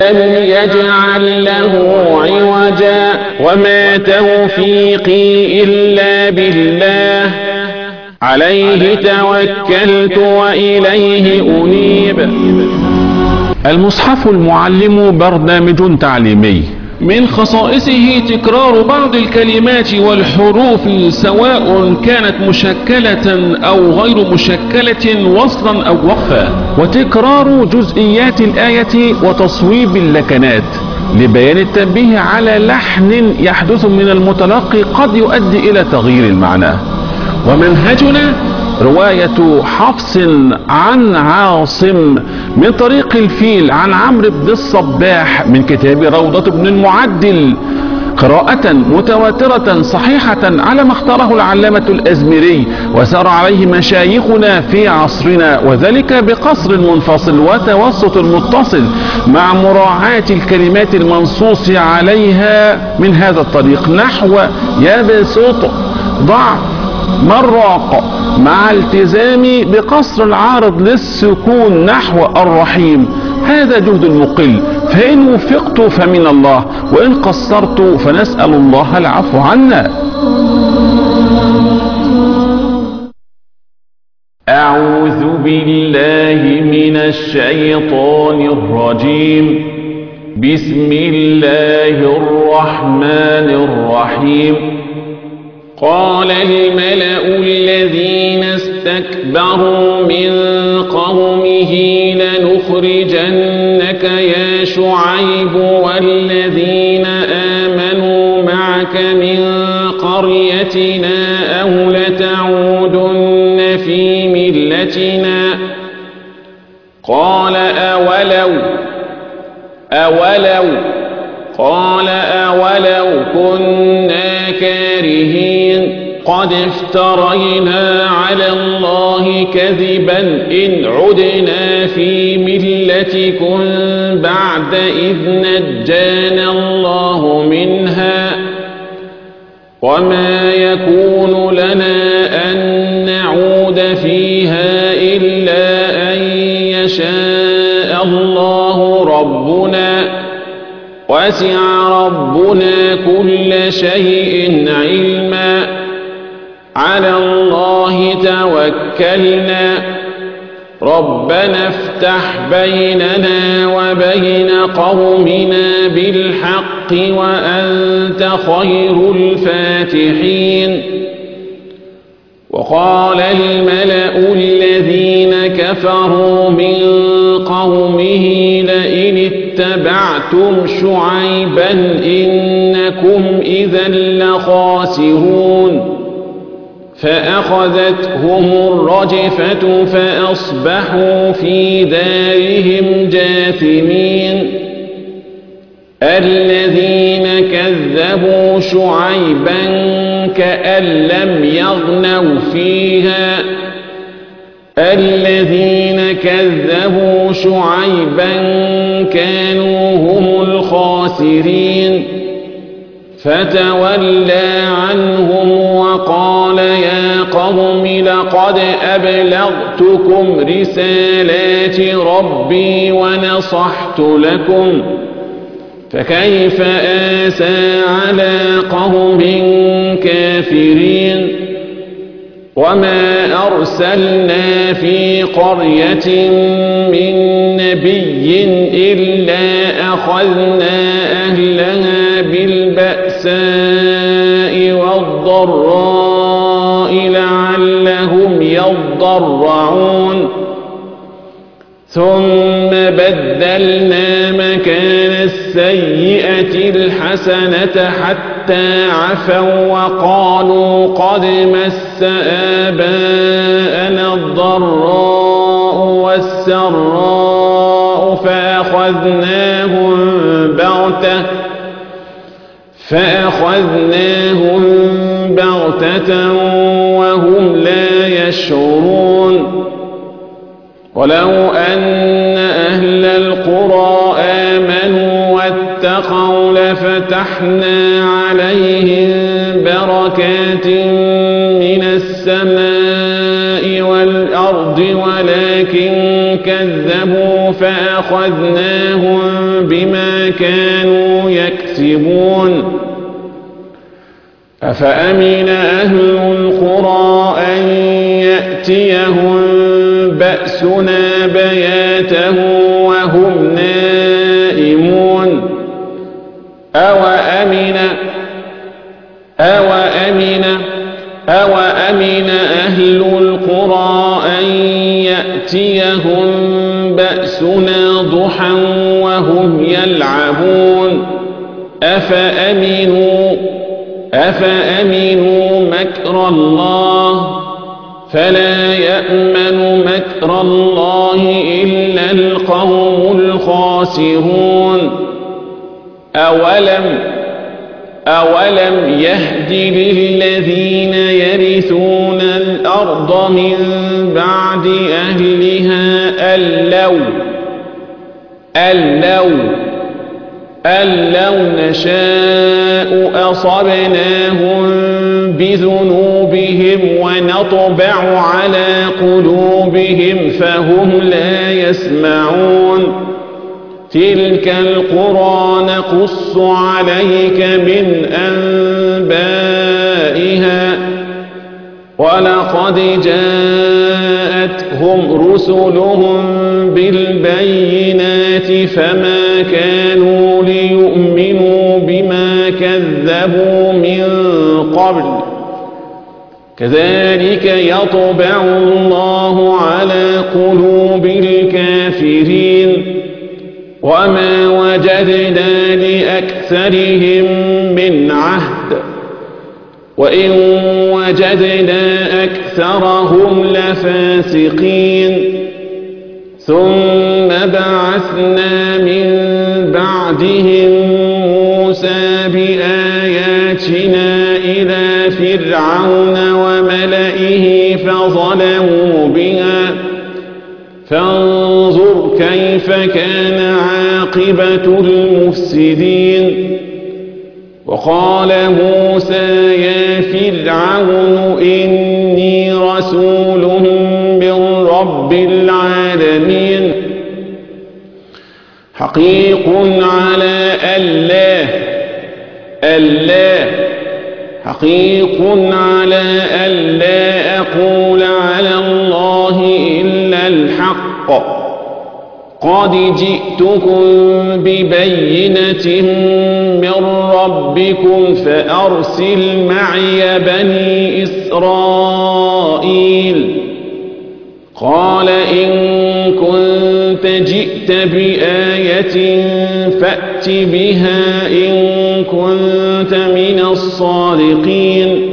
لم يجعل له عوجا وما توفيقي إلا بالله عليه توكلت وإليه أنيب. المصحف المعلم برنامج تعليمي من خصائصه تكرار بعض الكلمات والحروف سواء كانت مشكلة أو غير مشكلة وصلا أو وقفا، وتكرار جزئيات الآية وتصويب اللكنات لبيان التنبيه على لحن يحدث من المتلقي قد يؤدي إلى تغيير المعنى. ومنهجنا رواية حفص عن عاصم من طريق الفيل عن عمرو بن الصباح من كتاب روضة بن المعدل، قراءة متواترة صحيحة على ما اختاره العلامة الأزمري وسار عليه مشايخنا في عصرنا، وذلك بقصر منفصل وتوسط متصل مع مراعاة الكلمات المنصوص عليها من هذا الطريق، نحو يبسط ضع مراق، مع التزام بقصر العارض للسكون نحو الرحيم. هذا جهد المقل، فإن وفقت فمن الله، وإن قصرت فنسأل الله العفو عنا. أعوذ بالله من الشيطان الرجيم. بسم الله الرحمن الرحيم. قال الملأ الذين استكبروا من قومه لنخرجنك يا شعيب والذين آمنوا معك من قريتنا أو لتعودن في ملتنا. قال أولو كنا كارهين قد افترينا على الله كذبا إن عدنا في ملتكم بعد إذ نجانا الله منها وما يكون لنا أن نعود فيها إلا أن يشاء الله ربنا وسع ربنا كل شيء علما على الله توكلنا ربنا افتح بيننا وبين قومنا بالحق وأنت خير الفاتحين. وقال الملأ الذين كفروا من قومه لئن اتبعتم شعيبا إنكم إذا لخاسرون فأخذتهم الرجفة فأصبحوا في دارهم جاثمين. الذين كذبوا شعيبا كأن لم يغنوا فيها الذين كذبوا شعيبا كانوا هم الخاسرين. فتولى عنهم وقال يا قوم لقد أبلغتكم رسالات ربي ونصحت لكم فكيف آسى على قوم كافرين. وما أرسلنا في قرية من نبي إلا أخذنا أهلها بالبأساء والضراء لعلهم يضرعون ثم بدلنا مكان السيئة الحسنة حتى عفوا وقالوا قد مس آباءنا الضراء والسراء فأخذناهم بغتة وهم لا يشعرون. ولو أن أهل القرى آمنوا واتقوا لفتحنا عليهم بركات من السماء والأرض ولكن كذبوا فأخذناهم بما كانوا يكسبون أفأمن أهل القرى أن يأتيهم بأسنا بياتا وهم نائمون أوأمن أهل القرى أن يأتيهم بأسنا ضحى وهم يلعبون أفأمنوا مكر الله فلا يأمن مكر الله إلا القوم الخاسرون أولم يهد للذين يرثون الأرض من بعد أهلها أن لو نشاء أصبناهم بذنوبهم ونطبع على قلوبهم فهم لا يسمعون تلك القرى نقص عليك من أنبائها ولقد جاءتهم رسلهم بالبينات فما كانوا ليؤمنوا بما كذبوا من قبل كذلك يطبع الله على قلوب الكافرين وما وجدنا لأكثرهم من عهد وإن وجدنا أكثرهم لفاسقين ثم بعثنا من بعدهم موسى بآياتنا إلى فرعون وملئه فظلموا بها فانظر كيف كان عاقبة المفسدين وقال موسى يا فرعون إني رسول من رب العالمين حقيق على ألا أقول على الله إلا الحق قد جئتكم ببينة من ربكم فأرسل معي بني إسرائيل قال إن كنت جئت بآية فأت بها إن كنت من الصادقين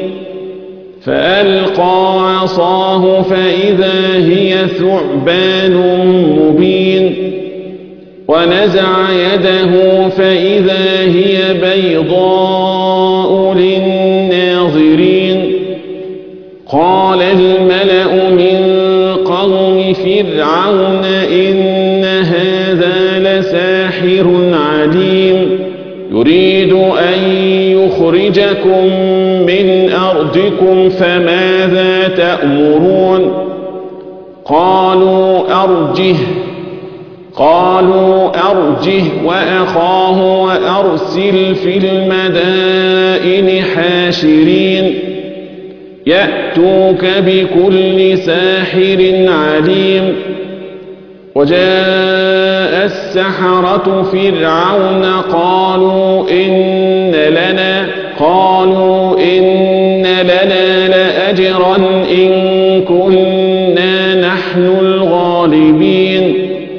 فألقى عصاه فإذا هي ثعبان مبين ونزع يده فإذا هي بيضاء للناظرين قال الملأ من قوم فرعون إن هذا لساحر عليم يريد أن يخرجكم من أرضكم فماذا تأمرون قالوا أرجه وأخاه وأرسل في المدائن حاشرين يأتوك بكل ساحر عليم وجاء السحرة فرعون قالوا إن لنا لأجرا إن كنا نحن الغالبين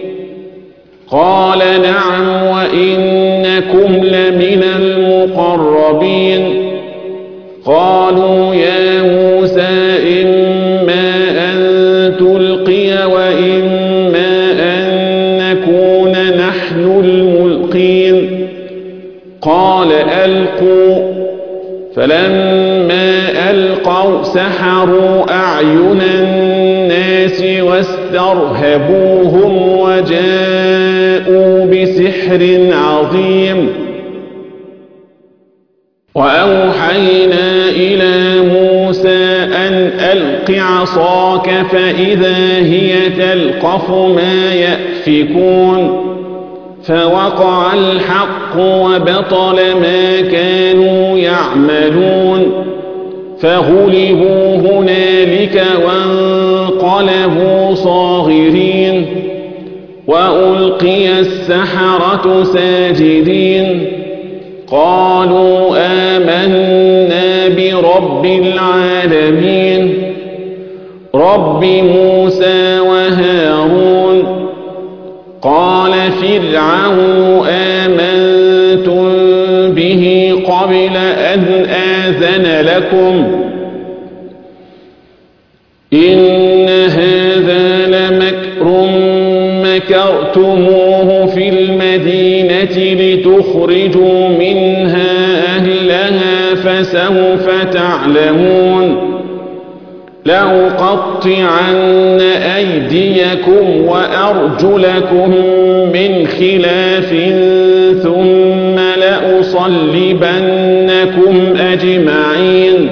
قال نعم وإنكم لمن المقربين قالوا يا موسى إما أن تلقي وإما أن نكون نحن الملقين قال ألقوا فلما ألقوا سحروا أعين الناس واسترهبوهم وجاءوا بسحر عظيم وأوحينا إلى موسى أن ألق عصاك فإذا هي تلقف ما يأفكون فوقع الحق وبطل ما كانوا يعملون فغلبوا هنالك وانقلبوا صاغرين وألقي السحرة ساجدين قالوا آمنا برب العالمين رب موسى وهارون قال فرعون آمنتم به قبل أن آذن لكم إن هذا لمكر مكرتموه في المدينة لتخرجوا منها أهلها فسوف تعلمون لأقطعن أيديكم وأرجلكم من خلاف ثم لأصلبنكم أجمعين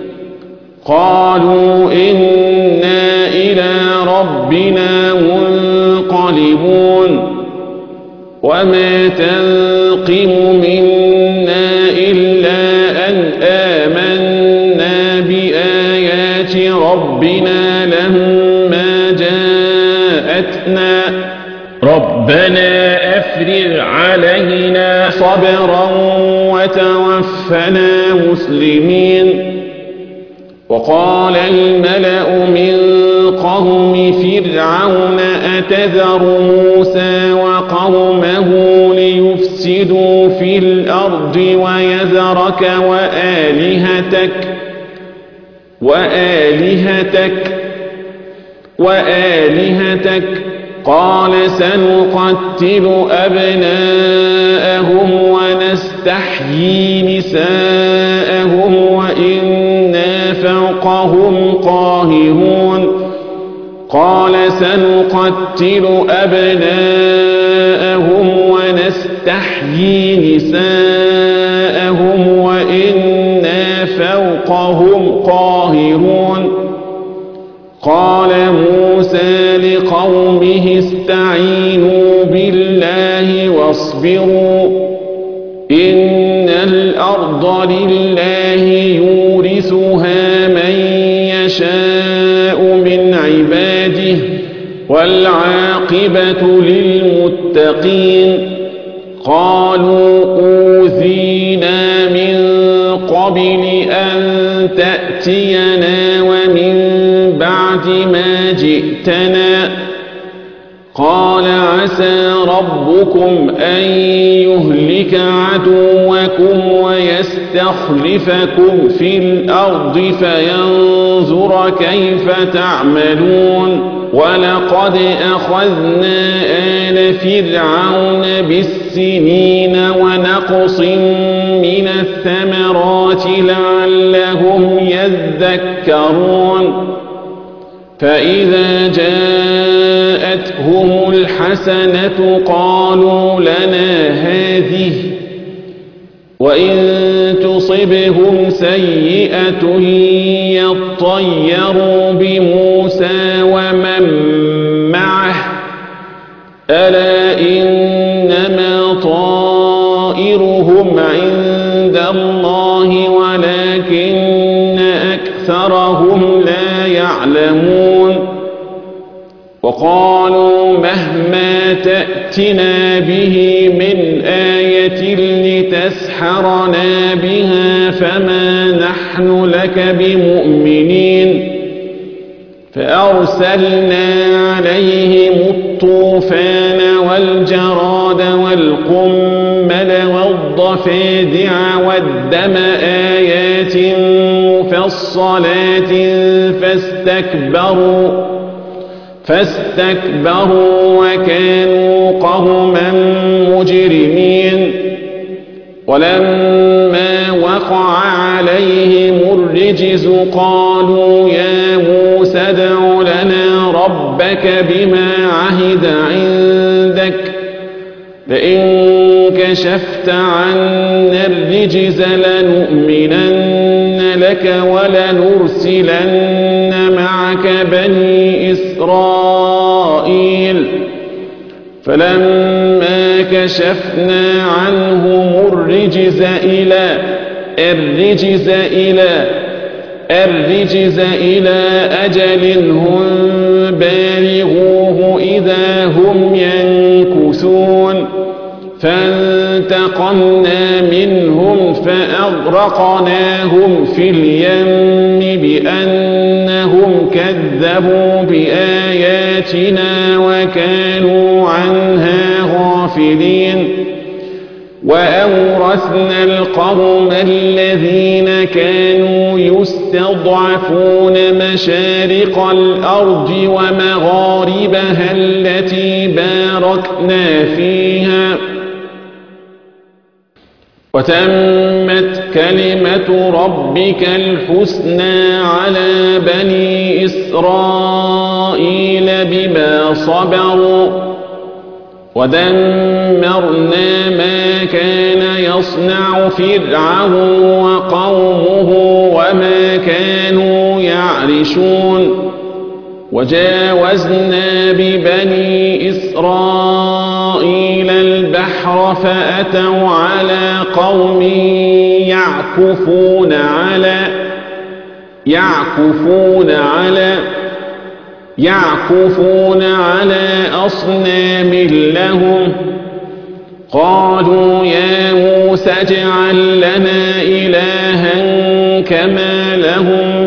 قالوا إنا إلى ربنا منقلبون وما تنقم منا إلا أن آمنا بآيات ربنا لما جاءتنا ربنا أفرغ علينا صبرا وتوفنا مسلمين وقال الملأ من قوم فرعون أتذر موسى وقومه ليفسدوا في الأرض ويذرك وآلهتك قال سنقتل أبناءهم ونستحيي نساءهم وإنا فوقهم قاهرون قال سنقتل أبناءهم ونستحيي نساءهم وإنا فوقهم قاهرون قال موسى لقومه استعينوا بالله واصبروا إن الأرض لله يورثها من يشاء من عباده والعاقبة للمتقين قالوا أوذينا من قبل أن تأتينا ومن بعد ما جئتنا قال عسى ربكم أن يهلك عدوكم ويستخلفكم في الأرض فينظر كيف تعملون ولقد أخذنا آل فرعون بالسنين ونقص من الثمرات لعلهم يذكرون فإذا جاءتهم الحسنة قالوا لنا هذه وإن تصبهم سيئة يطيروا بموسى ومن معه ألا إنما طائرهم عند الله ولكن أكثرهم لا يعلمون وقالوا مهما تأتنا به من آية لتسحرنا بها فما نحن لك بمؤمنين فأرسلنا عليهم الطوفان والجراد والقمل والضفادع والدم آيات مفصلات فاستكبروا وكانوا قوما مجرمين ولما وقع عليهم الرجز قالوا يا موسى ادع لنا ربك بما عهد عندك لئن كشفت عنا الرجز لنؤمنن لك ولنرسلن معك بني إسرائيل فلما كشفنا عنهم الرجز إلى أجل هم بالغوه إذا هم ينكثون فانتقمنا منهم فأغرقناهم في اليم بأنهم كذبوا بآياتنا وكانوا عنها غافلين وأورثنا القوم الذين كانوا يستضعفون مشارق الأرض ومغاربها التي باركنا فيها وتمت كلمة ربك الحسنى على بني إسرائيل بما صبروا ودمرنا ما كان يصنع فرعون وقومه وما كانوا يعرشون وجاوزنا ببني إسرائيل البحر فأتوا على قوم يعكفون على أصنام لهم قالوا يا موسى اجعل لنا إلها كما لهم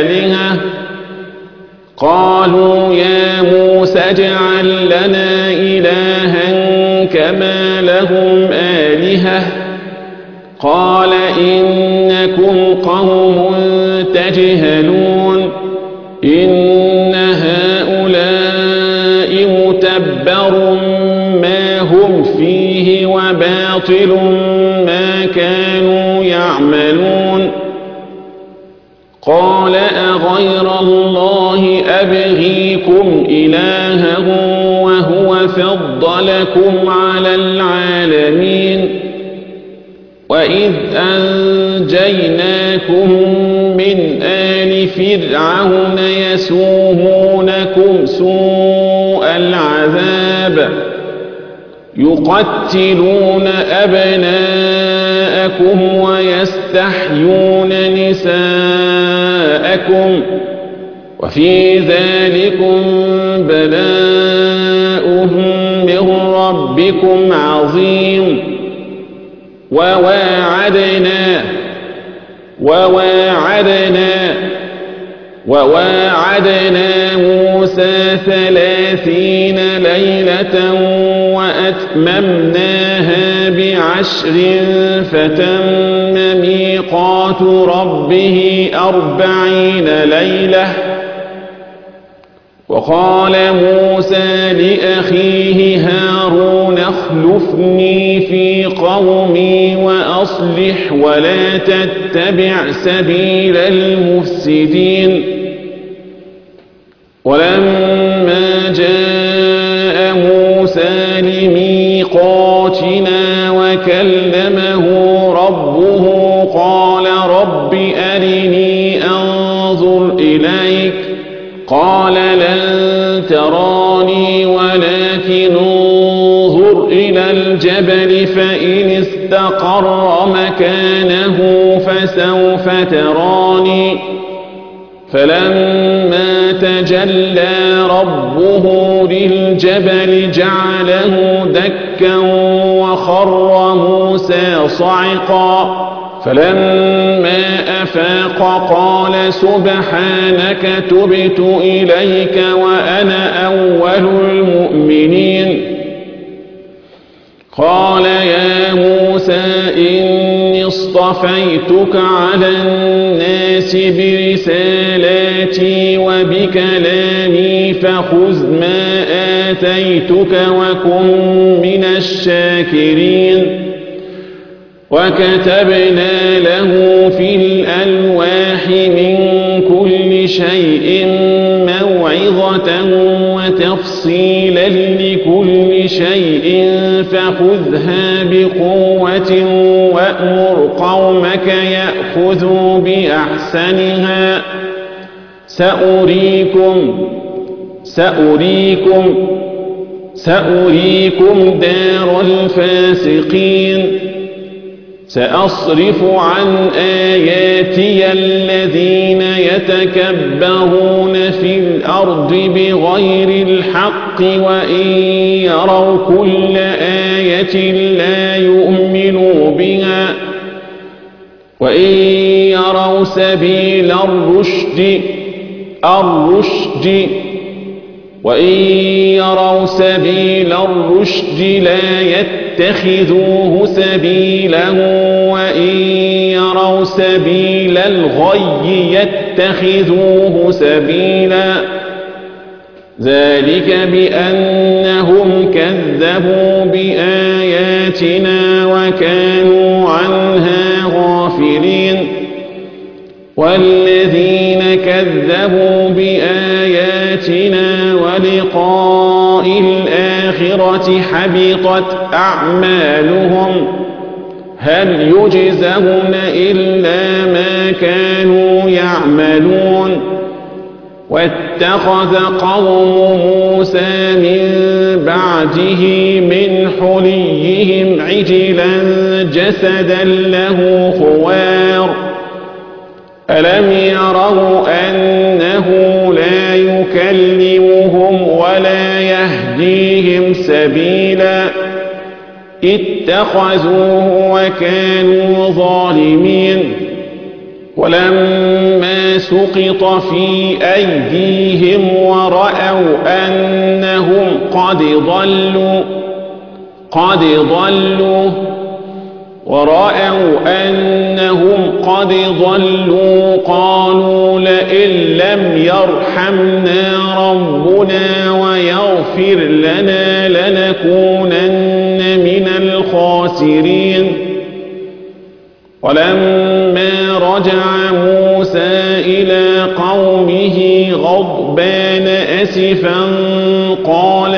آلهة قال إنكم قوم تجهلون إن هؤلاء متبر ما هم فيه وباطل ما كانوا يعملون قال أغير الله أبغيكم إلها وهو فضلكم على العالمين وإذ أنجيناكم من آل فرعون يسومونكم سوء العذاب يقتلون أبناءكم ويستحيون نساءكم وفي ذلكم بلاء من ربكم عظيم وواعدنا موسى 30 ليلة وأتممناها ب10 فتم ميقات ربه 40 ليلة وقال موسى لأخيه هارون اخلفني في قومي وأصلح ولا تتبع سبيل المفسدين ولما جاء موسى لميقاتنا وكلمه ربه قال رب أرني أنظر إليك قال لن تراني ولكن انظر إلى الجبل فإن استقر مكانه فسوف تراني فلما تجلى ربه للجبل جعله دكا وخر موسى صعقا فلما أفاق قال سبحانك تبت إليك وأنا أول المؤمنين قال يا موسى إني اصطفيتك على الناس برسالاتي وبكلامي فخذ ما آتيتك وكن من الشاكرين وكتبنا له في الألواح من كل شيء موعظة وتفصيلا لكل شيء فخذها بقوة وأمر قومك يأخذوا بأحسنها سأريكم دار الفاسقين سأصرف عن آياتي الذين يتكبرون في الأرض بغير الحق وإن يروا كل آية لا يؤمنوا بها وإن يروا سبيل الرشد لا يتخذوه سبيلا وإن يروا سبيل الغي يتخذوه سبيلا ذلك بأنهم كذبوا بآياتنا وكانوا عنها غافلين والذين كذبوا بآياتنا ولقاء الآخرة حبطت أعمالهم هل يجزون إلا ما كانوا يعملون واتخذ قوم موسى من بعده من حليهم عجلا جسدا له خوار ألم يروا أنه لا يكلمهم ولا يهديهم سبيلا اتخذوه وكانوا ظالمين ولما سقط في أيديهم ورأوا أنهم قد ضلوا قالوا لئن لم يرحمنا ربنا ويغفر لنا لنكونن من الخاسرين ولما رجع موسى إلى قومه غضبان أسفا قال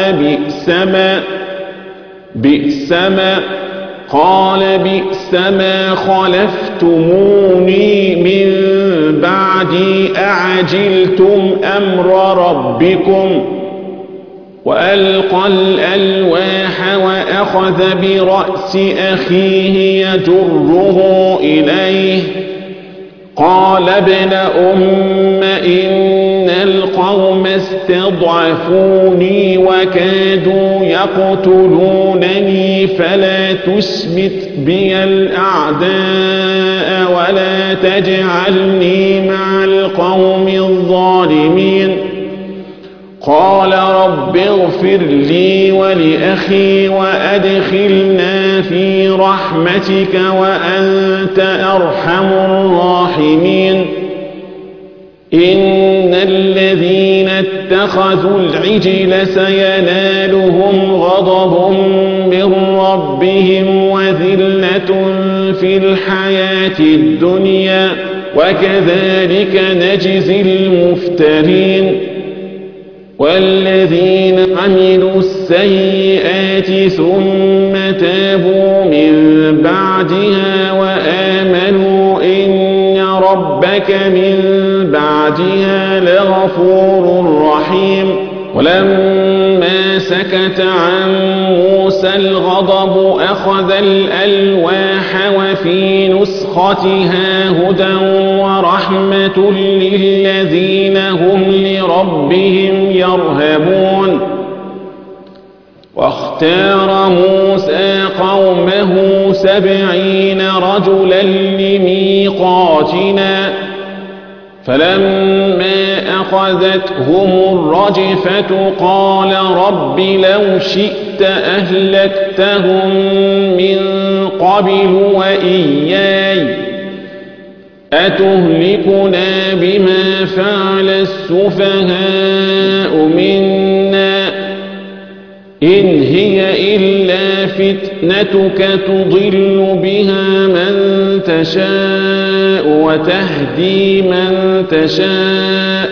بئس ما خلفتموني من بعدي أعجلتم أمر ربكم وألقى الألواح وأخذ برأس أخيه يجره إليه قال ابن أم إن القوم استضعفوني وكادوا يقتلونني فلا تشمت بي الأعداء ولا تجعلني مع القوم الظالمين قال رب اغفر لي ولأخي وأدخلنا في رحمتك وأنت أرحم الراحمين إن الذين اتخذوا العجل سينالهم غضب من ربهم وذلة في الحياة الدنيا وكذلك نجزي المفترين والذين عملوا السيئات ثم تابوا من بعدها وآمنوا إن ربك من بعدها لغفور رحيم ولما سكت عن موسى الغضب أخذ الألواح وفي نسختها هدى ورحمة للذين هم لربهم يرهبون واختار موسى قومه 70 رجلا لميقاتنا فلما أخذتهم الرجفة قال رب لو شئت أهلكتهم من قبل وإياي أتهلكنا بما فعل السفهاء منا إن هي إلا فتنتك تضل بها من تشاء وتهدي من تشاء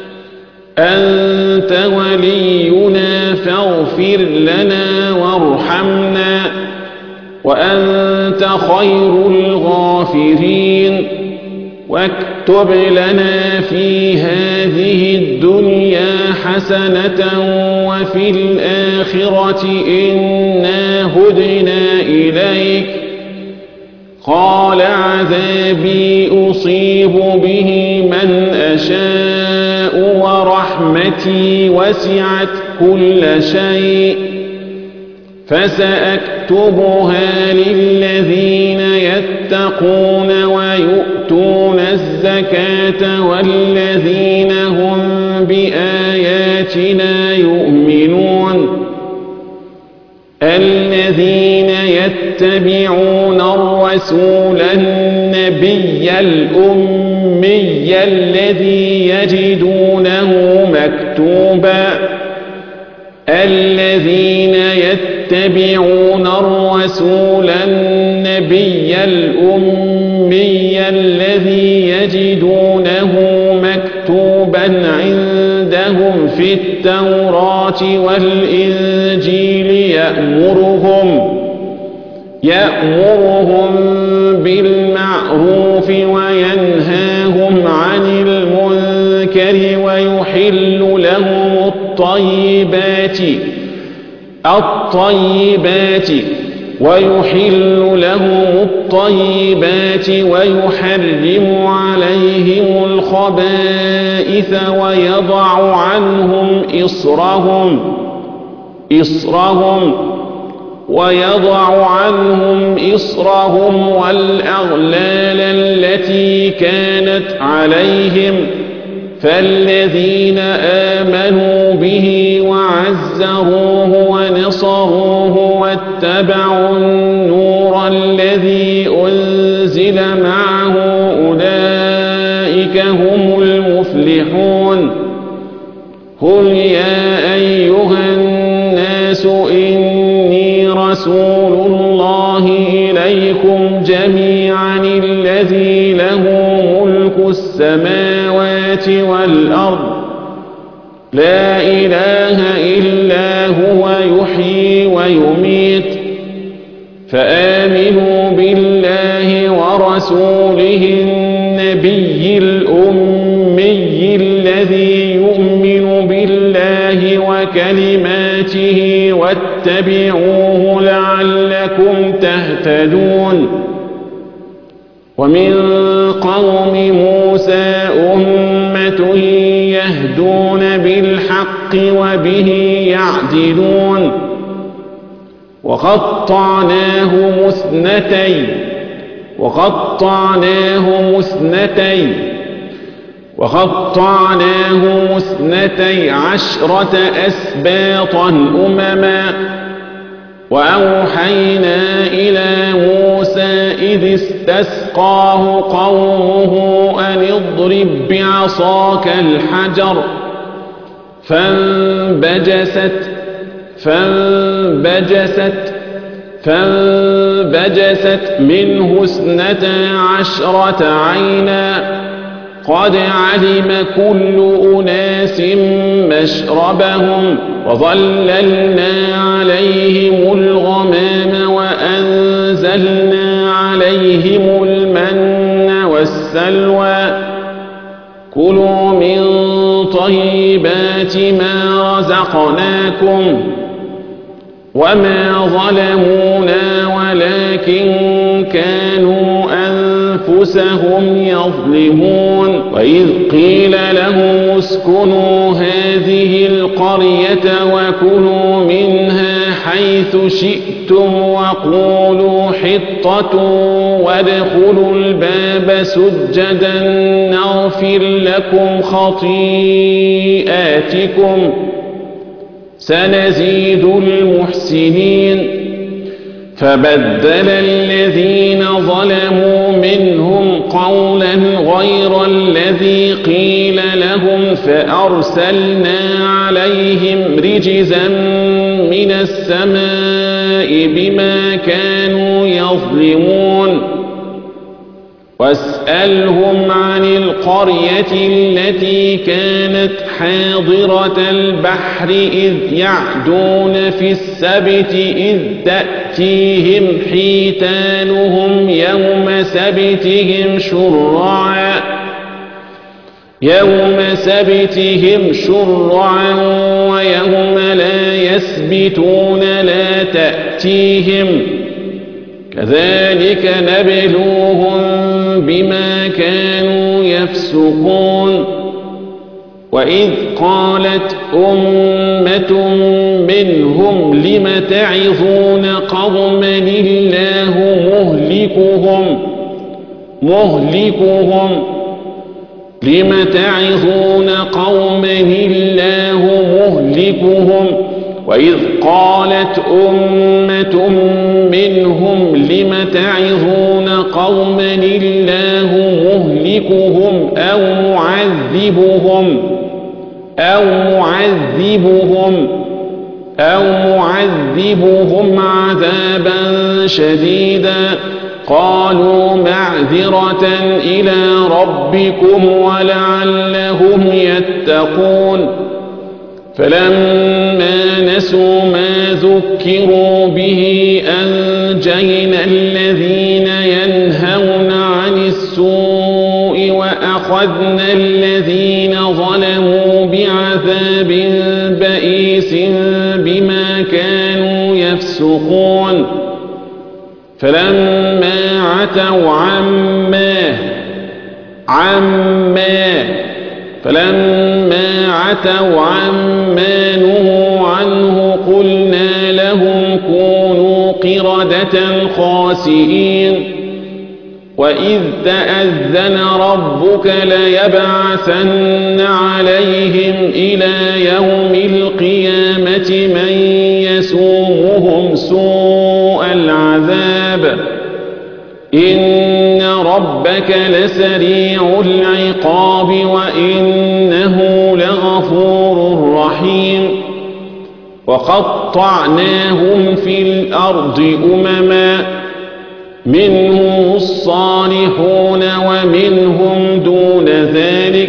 أنت ولينا فاغفر لنا واكتب لنا في هذه الدنيا حسنة وفي الآخرة إنا هدنا إليك. قال عذابي أصيب به من أشاء ورحمتي وسعت كل شيء فسأكتبها للذين يتقون ويؤتون الزكاة والذين هم بآياتنا يؤمنون. الذين يتبعون الرسول النبي الأمي الذي يجدونه مكتوبا يتبعون الرسول النبي الأمي الذي يجدونه مكتوبا عندهم في التوراة والإنجيل يأمرهم بالمعروف وينهاهم عن المنكر ويحل لهم الطيبات ويحرم عليهم الخبائث ويضع عنهم إصرهم والأغلال التي كانت عليهم. فالذين آمنوا به وعزروه ونصروه واتبعوا النور الذي أنزل معه أولئك هم المفلحون. قل يا أيها الناس إني رسول الله إليكم جميعا الذي له ملك السماوات والأرض لا إله إلا هو يحيي ويميت. فآمنوا بالله ورسوله النبي الأمي الذي يؤمن بالله وكلماته واتبعوه لعلكم تهتدون. ومن قوم موسى أمة يهدون بالحق وبه يعدلون. وقطعناه مثنتي عشرة أسباطا أمما. وأوحينا إلى موسى إذ استسقاه قومه أن اضرب بعصاك الحجر فانبجست منه 12 عينا قد علم كل أناس مشربهم وظللنا عليهم الغمام وأنزلنا عليهم المن والسلوى. كلوا من طيبات ما رزقناكم وما ظلمونا ولكن كانوا أنفسهم يظلمون. وإذ قيل لهم اسكنوا هذه القرية وكلوا منها حيث شئتم وقولوا حطة وادخلوا الباب سجدا نغفر لكم خطيئاتكم سنزيد المحسنين. فبدل الذين ظلموا منهم قولا غير الذي قيل لهم فأرسلنا عليهم رجزا من السماء بما كانوا يظلمون. واسألهم عن القرية التي كانت حاضرة البحر إذ يعدون في السبت إذ تأتيهم حيتانهم يوم سبتهم شرعا ويوم لا يسبتون لا تأتيهم كذلك نبلوهم بما كانوا يفسقون وإذ قالت أمة منهم لم تعظون قوما الله مهلكهم لم تعظون قوما الله مهلكهم وإذ قالت أمة منهم لم تعظون قوما الله مهلكهم أو معذبهم عذابا شديدا قالوا معذرة إلى ربكم ولعلهم يتقون فلما نسوا ما ذكروا به أنجينا الذين ينهون عن السوء وأخذنا الذين ظلموا بعذاب بئيس بما كانوا يفسقون فلما عتوا عما نهوا عنه قلنا لهم كونوا قردة خاسئين وإذ تأذن ربك ليبعثن عليهم إلى يوم القيامة من يسومهم سوء العذاب إن ربك لسريع العقاب وإنه لغفور رحيم وقطعناهم في الأرض أمما منهم الصالحون ومنهم دون ذلك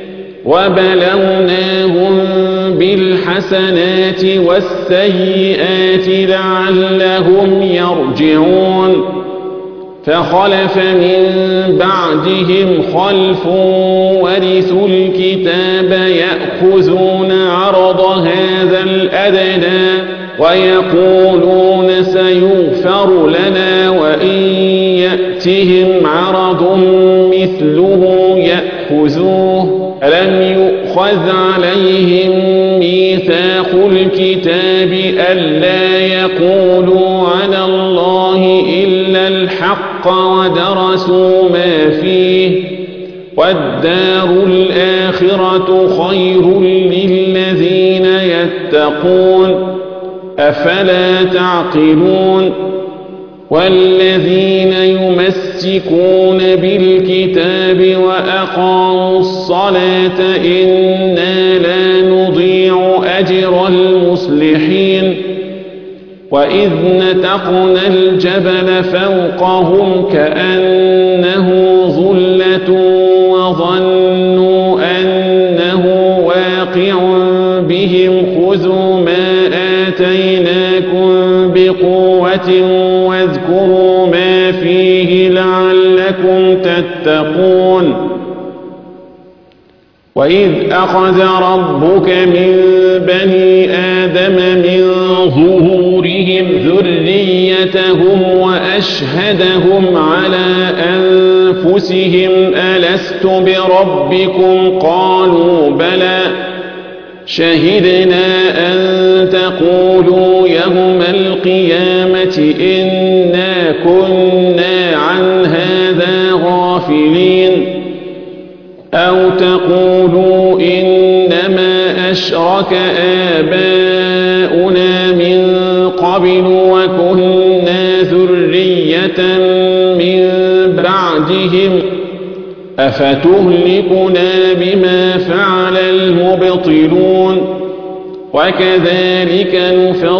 وبلوناهم بالحسنات والسيئات لعلهم يرجعون فخلف من بعدهم خلف ورثوا الكتاب يأخذون عرض هذا الأدنى ويقولون سيغفر لنا وإن يأتهم عرض مثله يأخذوه ألم يؤخذ عليهم ميثاق الكتاب ألا يقولوا على الله إلا الحق ودرسوا ما فيه والدار الآخرة خير للذين يتقون أفلا تعقلون والذين يمسكون بالكتاب وأقاموا الصلاة إنا لا نضيع أجر المصلحين وإذ نتقنا الجبل فوقهم كأنه ظلة وظنوا أنه واقع بهم خذوا ما آتيناكم بقوة واذكروا ما فيه لعلكم تتقون وإذ أخذ ربك من بني آدم من ظهورهم ذريتهم وأشهدهم على أنفسهم ألست بربكم قالوا بلى شهدنا أن تقولوا يوم القيامة إنا كنا عن هذا غافلين أو تقولوا إنما أشرك آباؤنا من قبل وكنا ذرية من بعدهم أفتهلكنا بما فعل المبطلون وكذلك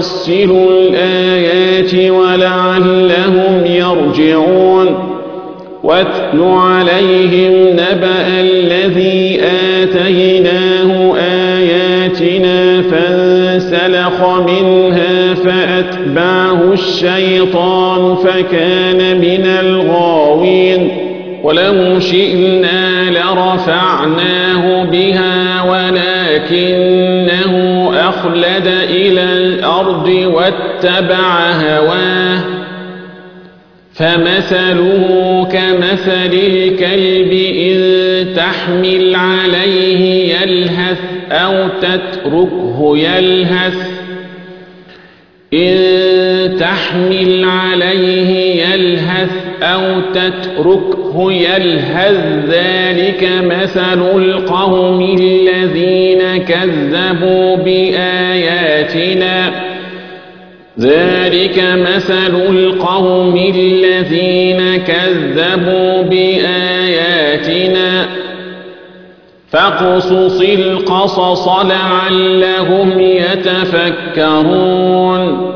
نفصل الآيات ولعلهم يرجعون واتل عليهم نبأ الذي آتيناه آياتنا فانسلخ منها فأتبعه الشيطان فكان من الغاوين ولو شئنا لرفعناه بها ولكنه أخلد إلى الأرض واتبع هواه فمثله كمثل الكلب إن تحمل عليه يلهث أو تتركه يلهث إن تحمل عليه يلهث أو تتركه يلهث ذلك مثل القوم الذين كذبوا بآياتنا ذلك مثل القوم الذين كذبوا بآياتنا فاقصص القصص لعلهم يتفكرون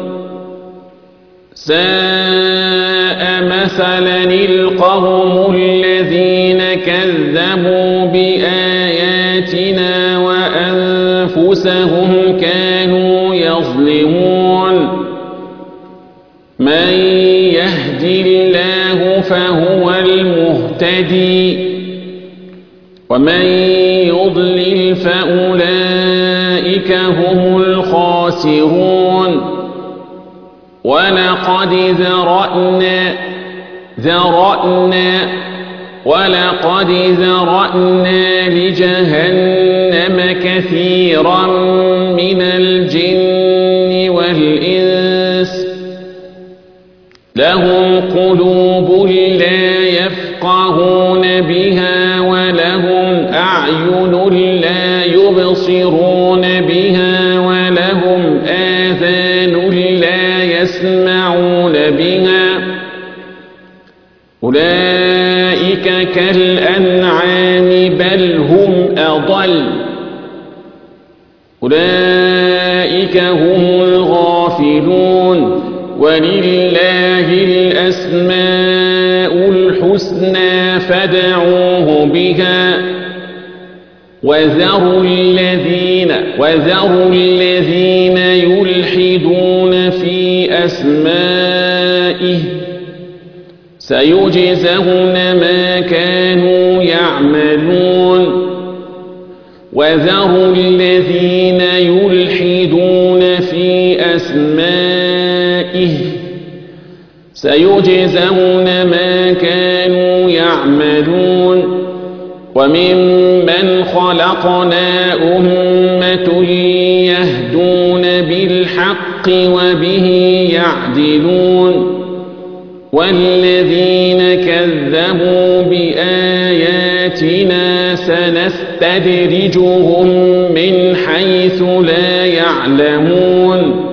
ساء مثلا القوم الذين كذبوا بآياتنا وأنفسهم كانوا يظلمون من يهد الله فهو المهتدي ومن يضلل فأولئك هم الخاسرون ولقد ذرأنا لجهنم كثيرا من الجن والإنس لهم قلوب لا يفقهون بها ولهم أعين لا يبصرون بها ولهم آذان لا يسمعون بها أولئك كالأنعام بل هم أضل أولئك هم الغافلون ولله الأسماء الحسنى فادعوه بها وذروا الذين يلحدون في أسمائه سيجزون ما كانوا يعملون وذروا الذين يلحدون في أسمائه سيجزون ما كانوا يعملون وممن خلقنا أمة يهدون بالحق وبه يعدلون والذين كذبوا بآياتنا سنستدرجهم من حيث لا يعلمون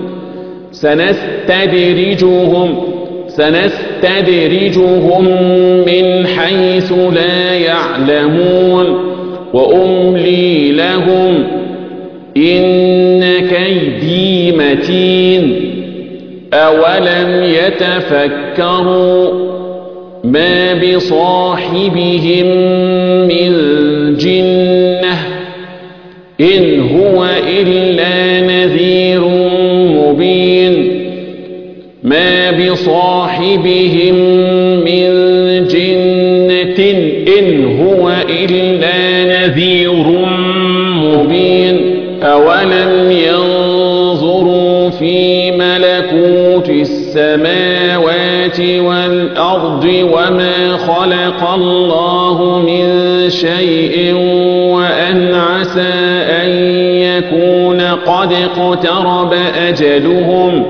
سنستدرجهم من حيث لا يعلمون وأملي لهم إن كيدي متين أولم يتفكروا ما بصاحبهم من جنة إن هو إلا نذير مبين ما بصاحبهم من جنة إن هو إلا نذير مبين أولم ينظروا في ملكوت السماوات والأرض وما خلق الله من شيء وأن عسى أن يكون قد اقترب أجلهم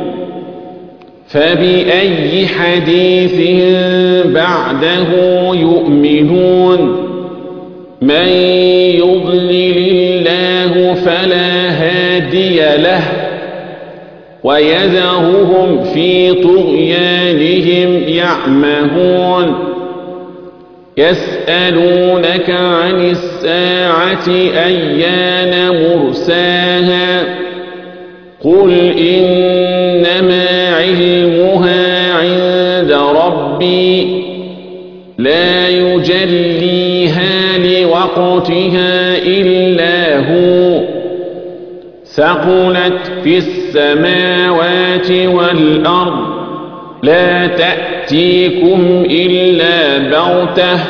فبأي حديث بعده يؤمنون من يضلل الله فلا هادي له ويذرهم في طغيانهم يعمهون يسألونك عن الساعة أيان مرساها قل إنما علمها عند ربي لا يجليها لوقتها إلا هو ثقلت في السماوات والأرض لا تأتيكم إلا بغتة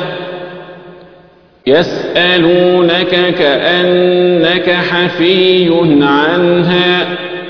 يسألونك كأنك حفي عنها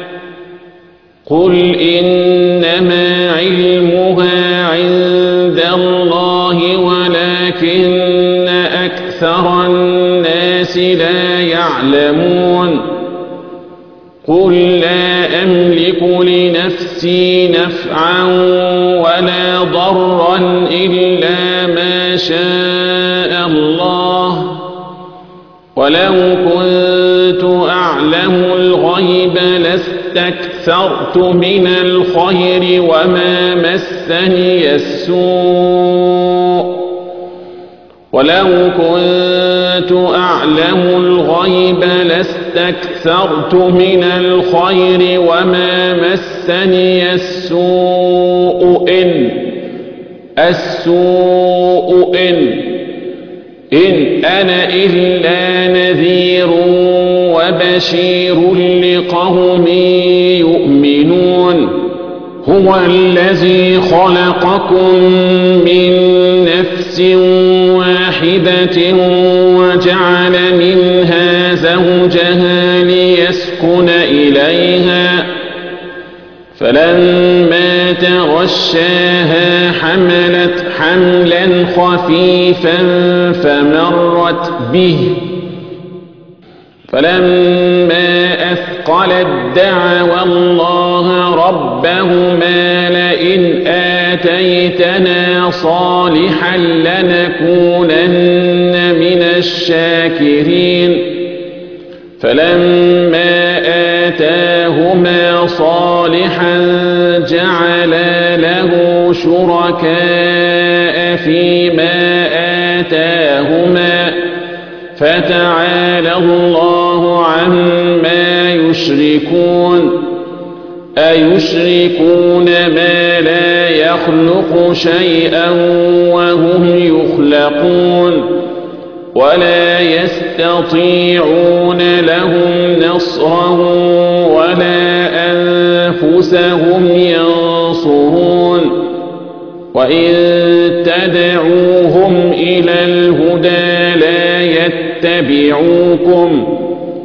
قل إنما علمها عند الله ولكن أكثر الناس لا يعلمون قل لا أملك لنفسي نفعا ولا ضرا إلا ما شاء الله ولو كنت أعلم الغيب لاستكثرت من الخير وما مسني السوء ولو كنت أعلم الغيب لاستكثرت من الخير وما مسني السوء إن أنا إلا نذير وبشير لقوم يؤمنون هو الذي خلقكم من نفس واحدة وجعل منها زوجها ليسكن إليها فلما تغشاها حملت حملا خفيفا فمرت به فلما أثقلت دعوا الله ربهما لئن آتيتنا صالحا لنكونن من الشاكرين فلما آتاهما صالحا جعلا له شركاء فيما آتاهما فتعالى الله عما يشركون أيشركون ما لا يخلق شيئا وهم يخلقون ولا يستطيعون لهم نصرا ولا أنفسهم ينصرون وإن تدعوهم إلى الهدى لا يتبعوكم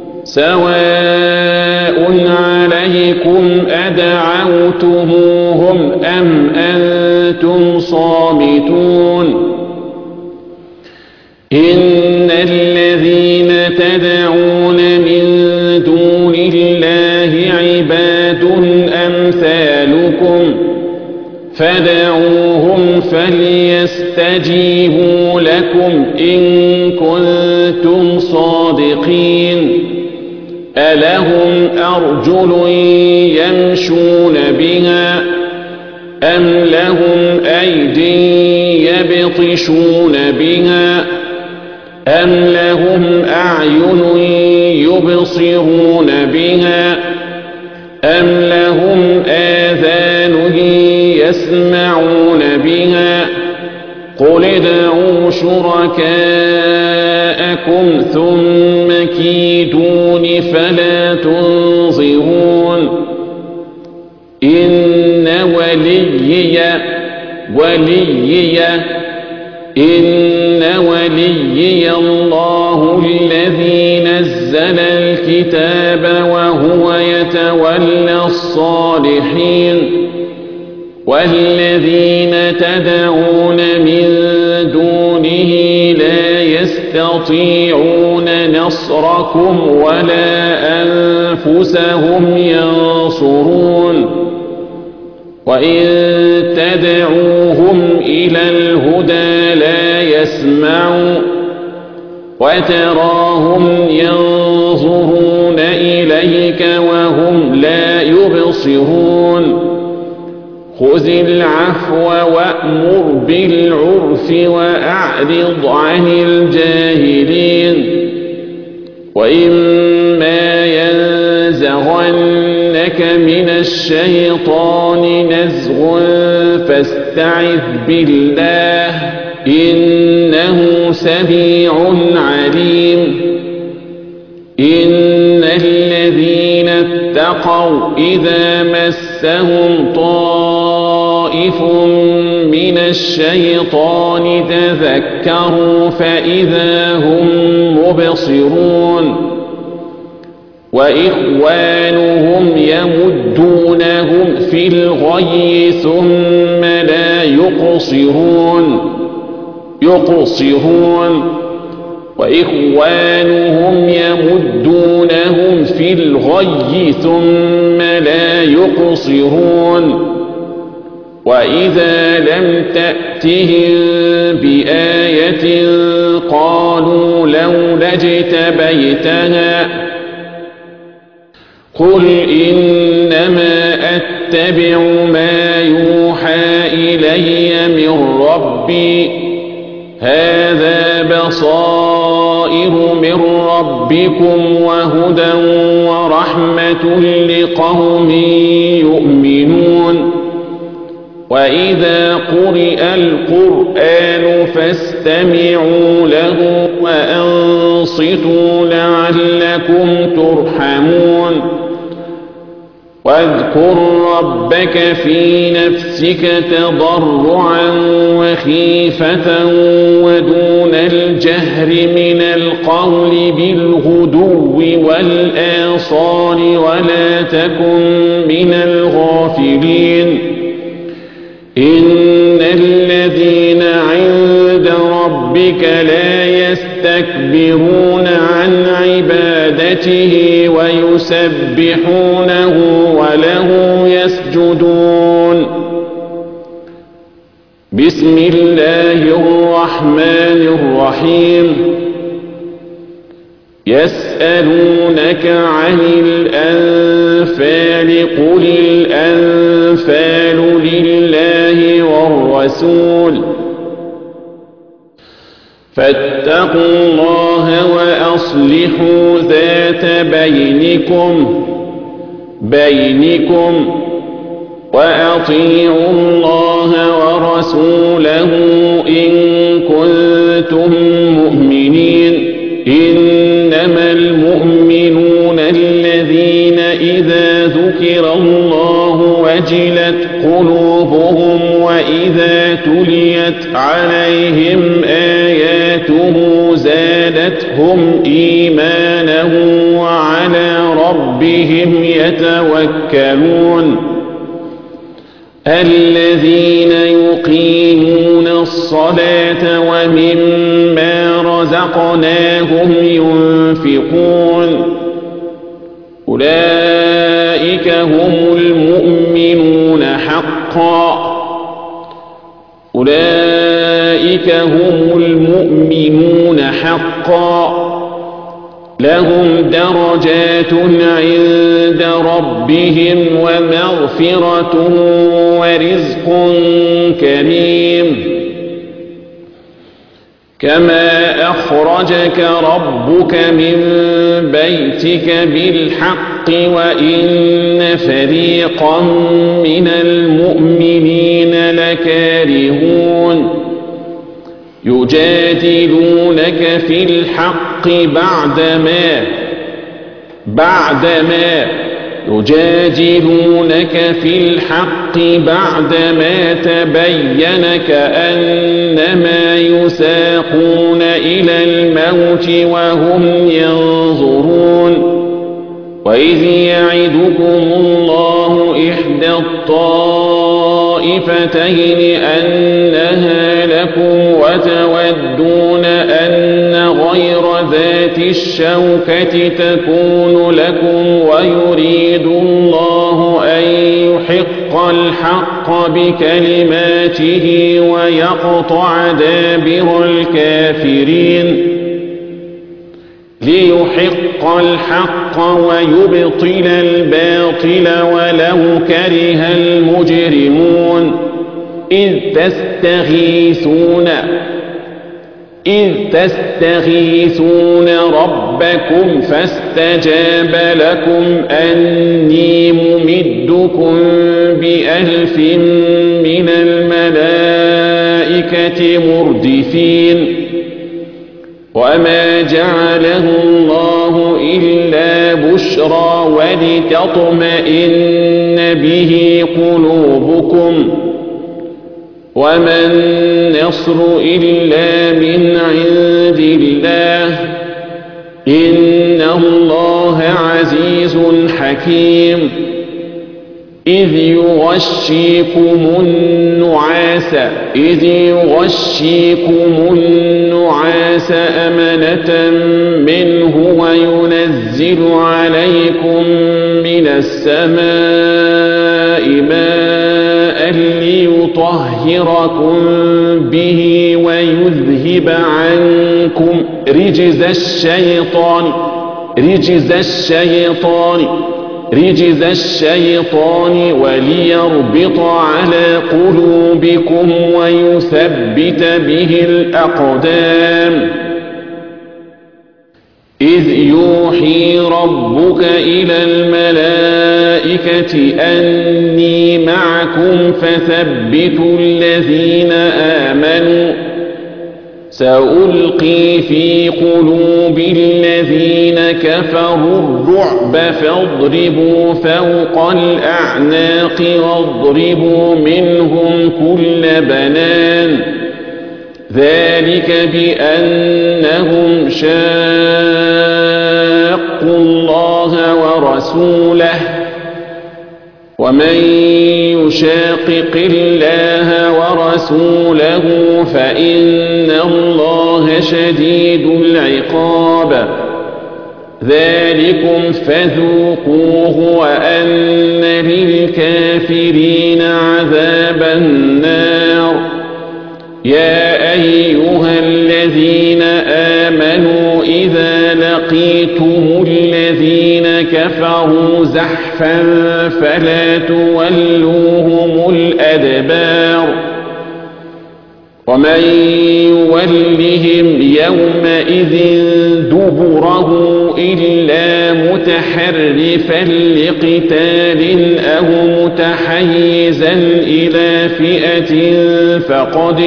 سواء عليكم أدعوتموهم أم أنتم صامتون إن الذين تدعون من دون الله عباد أمثالكم فدعوهم فليستجيبوا لكم إن كنتم صادقين ألهم أرجل يمشون بها أم لهم أيدي يبطشون بها أم لهم أعين يبصرون بها أم لهم آذان يسمعون بها قل ادعوا شركاءكم ثم كيدون فلا تنظرون إن وليي الله الذي نزل الكتاب وهو يتولى الصالحين والذين تدعون من دونه لا يستطيعون نصركم ولا أنفسهم ينصرون وإن تدعوهم إلى الهدى لا يسمعوا وتراهم ينظرون إليك وهم لا يبصرون خذ العفو وأمر بالعرف وأعرض عن الجاهلين وإما ينزغنك من الشيطان نزغ فاستغفر فاستعذ بالله إنه سميع عليم. إن الذين اتقوا إذا مسهم طائف من الشيطان تذكروا فإذا هم مبصرون وإخوانهم يمدونهم في الغي ثم لا يقصرون وإخوانهم يمدونهم في الغي ثم لا يقصرون وإذا لم تأتهم بآية قالوا لولا اجتبيتها قل إنما أتبع ما يوحى إلي من ربي هذا بصائر من ربكم وهدى ورحمة لقوم يؤمنون. وإذا قرئ القرآن فاستمعوا له وأنصتوا لعلكم ترحمون. واذكر ربك في نفسك تضرعا وخيفة ودون الجهر من القول بالغدو والآصال ولا تكن من الغافلين. إن الذين عند ربك لا يستكبرون عن عبادته ويسبحونه وله يسجدون. بسم الله الرحمن الرحيم. يسألونك عن الأنفال قل الأنفال لله والرسول فاتقوا الله وأصلحوا ذات بينكم وأطيعوا الله ورسوله إن كنتم مؤمنين. إنما المؤمنون الذين إذا ذكر الله وجلت قلوبهم وإذا تليت عليهم آياته زادتهم إيمانا وعلى ربهم يتوكلون. الذين يقيمون الصلاة ومما رزقناهم ينفقون أولئك هم المؤمنون حقا لهم درجات عند ربهم ومغفرة ورزق كريم. كما أخرجك ربك من بيتك بالحق وإن فريقا من المؤمنين لكارهون. يجادلونك في الحق بعدما تبين كأنما يساقون إلى الموت وهم ينظرون. وإذ يعدكم الله إحدى الطائفتين أنها لكم وتودون أن غير ذات الشوكة تكون لكم ويريد الله أن يحق الحق بكلماته ويقطع دابر الكافرين. ليحق الحق ويبطل الباطل ولو كره المجرمون. إذ تستغيثون ربكم ربكم فاستجاب لكم أني ممدكم ب1000 من الملائكة مردفين وما جعله الله إلا بشرى ولتطمئن به قلوبكم وما النصر إلا من عند الله إن الله عزيز حكيم إذ يغشيكم النعاس أمنة منه وينزل عليكم من السماء ماء ليطهركم به ويذهب عنكم رجز الشيطان وليربط على قلوبكم ويثبت به الأقدام إذ يوحي ربك إلى الملائكة أني معكم فثبتوا الذين آمنوا سألقي في قلوب الذين كفروا الرعب فاضربوا فوق الأعناق واضربوا منهم كل بنان ذلك بأنهم شاقوا الله ورسوله ومن يشاقق الله ورسوله فإن الله شديد العقاب ذلكم فذوقوه وأن للكافرين عذاب النار يا أيها الذين آمنوا إذا لقيتم الذين كفروا زحفا فلا تولوهم الأدبار ومن يولهم يومئذ دبره إلا متحرفا لقتال أو متحيزا إلى فئة فقد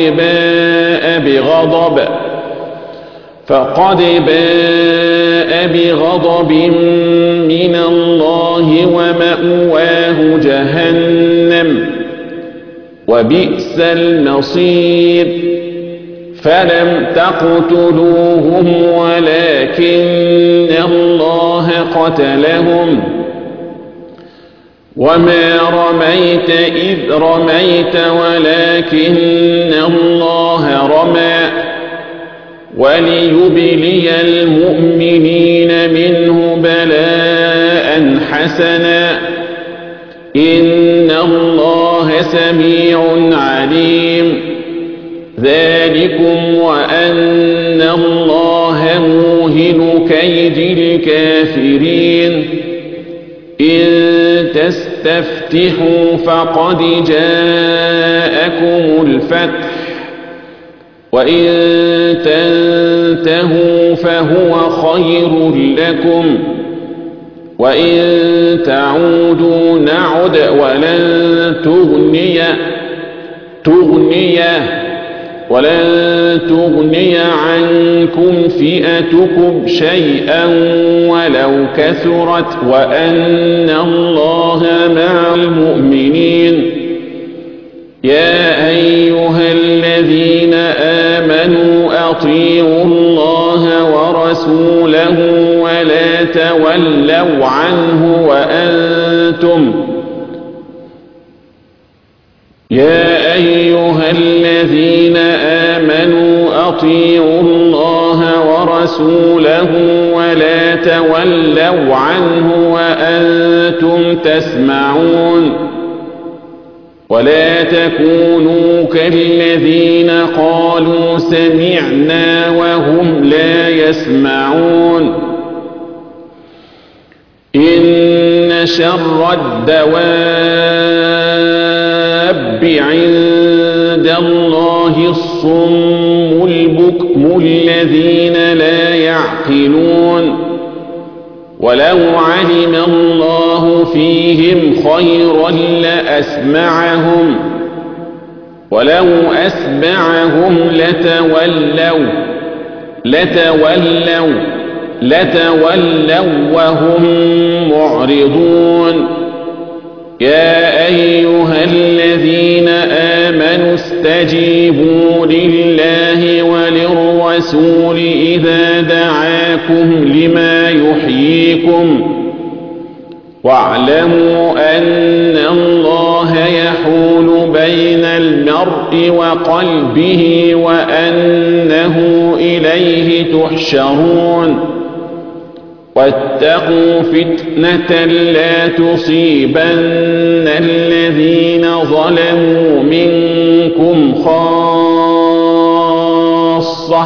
باء بغضب من الله ومأواه جهنم وبئس المصير فلم تقتلوهم ولكن الله قتلهم وما رميت إذ رميت ولكن الله رمى وليبلي المؤمنين منه بلاء حسنا إن الله سميع عليم ذلكم وأن الله موهن كيد الكافرين إن تستفتحوا فقد جاءكم الفتح وإن تنتهوا فهو خير لكم وإن تعودوا نعد ولن تغني عنكم فئتكم شيئا ولو كثرت وأن الله مع المؤمنين يا أيها الذين آمنوا أطيعوا الله ورسوله ولا تولوا عنه وأنتم يا أيها الذين آمنوا أطيعوا الله ورسوله ولا تولوا عنه وأنتم تسمعون ولا تكونوا كالذين قالوا سمعنا وهم لا يسمعون إن شر الدواب عند عند الله الصم البكم الذين لا يعقلون ولو علم الله فيهم خيرا لأسمعهم ولو أسمعهم لتولوا وهم معرضون يا أيها الذين آمنوا استجيبوا لله وللرسول إذا دعاكم لما يحييكم واعلموا أن الله يحول بين المرء وقلبه وأنه إليه تحشرون واتقوا فتنة لا تصيبن الذين ظلموا منكم خاصة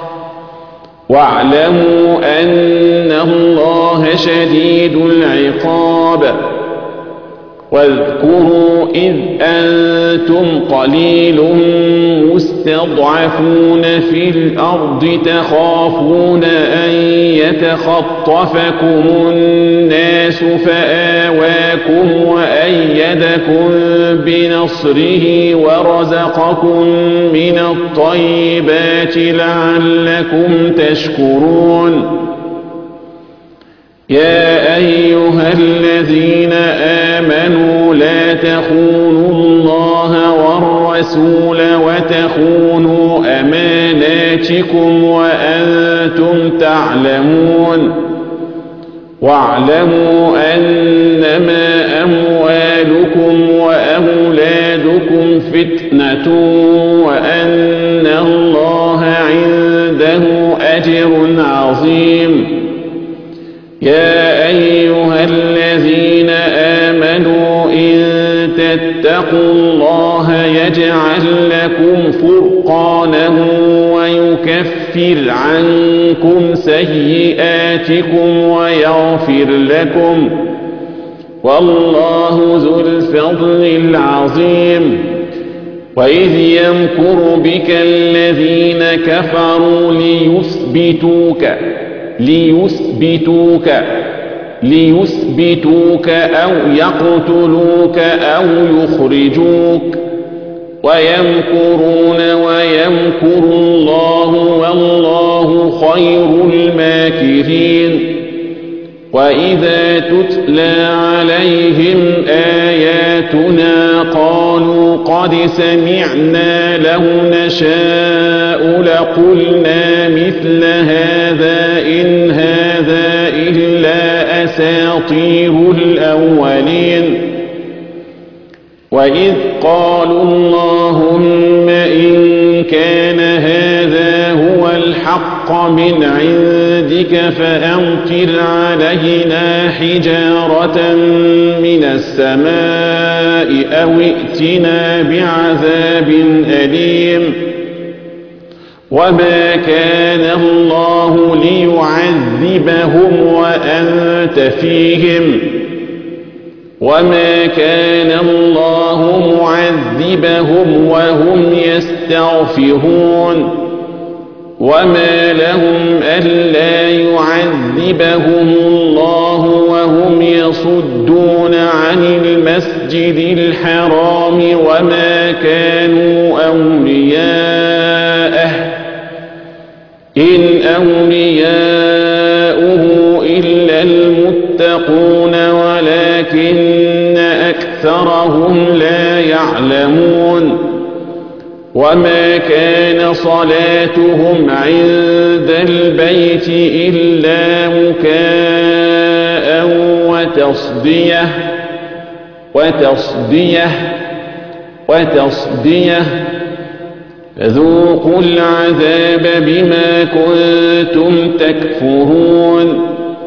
واعلموا أن الله شديد العقاب واذكروا إذ أنتم قليل مستضعفون في الأرض تخافون أن يتخطفكم الناس فآواكم وأيدكم بنصره ورزقكم من الطيبات لعلكم تشكرون يا أيها الذين آمنوا لا تخونوا الله والرسول وتخونوا أماناتكم وأنتم تعلمون واعلموا أنما أموالكم وأولادكم فتنة وأن الله عنده أجر عظيم يا أيها الذين آمنوا إن تتقوا الله يجعل لكم فرقانا ويكفر عنكم سيئاتكم ويغفر لكم والله ذو الفضل العظيم وإذ يمكر بك الذين كفروا ليثبتوك أو يقتلوك أو يخرجوك ويمكرون ويمكر الله والله خير الماكرين وإذا تتلى عليهم آياتنا قالوا قد سمعنا لو نشاء لقلنا مثل هذا إن هذا إلا أساطير الأولين وإذ قالوا اللهم إن كان هذا هو الحق من عندك فأمطر علينا حجارة من السماء أو ائتنا بعذاب أليم وما كان الله ليعذبهم وأنت فيهم وما كان الله معذبهم وهم يستغفرون وما لهم ألا يعذبهم الله وهم يصدون عن المسجد الحرام وما كانوا أولياءه إن أولياؤه إلا المتقون ولكن أكثرهم لا يعلمون وما كان صلاتهم عند البيت إلا مكاء وتصدية فذوقوا العذاب بما كنتم تكفرون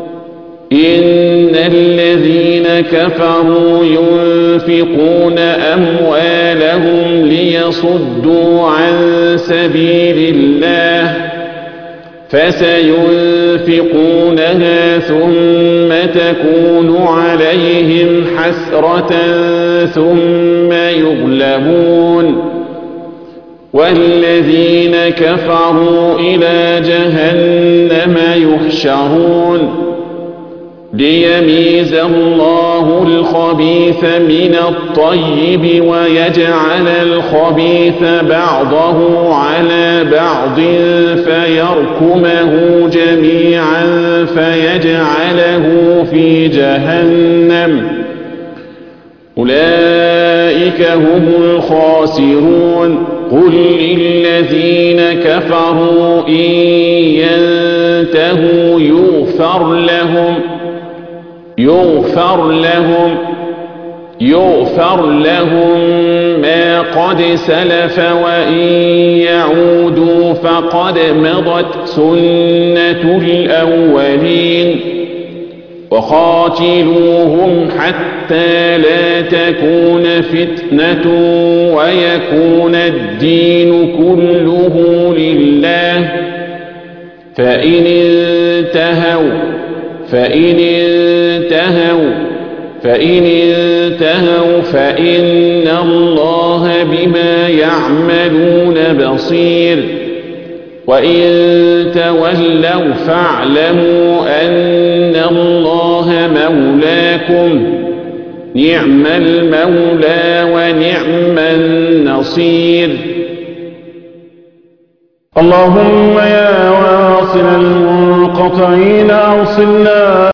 إن الذين كفروا ينفقون أموالهم ليصدوا عن سبيل الله فسينفقونها ثم تكون عليهم حسرة ثم يغلبون والذين كفروا إلى جهنم يحشرون ليميز الله الخبيث من الطيب ويجعل الخبيث بعضه على بعض فيركمه جميعا فيجعله في جهنم أولئك هم الخاسرون قل للذين كفروا إن ينتهوا يغفر لهم ما قد سلف وإن يعودوا فقد مضت سنة الأولين وقاتلوهم حتى لا تكون فتنة ويكون الدين كله لله فإن انتهوا فإن الله بما يعملون بصير وإن تولوا فاعلموا أن الله مولاكم نعم المولى ونعم النصير. اللهم يا واصل المنقطعين أوصلنا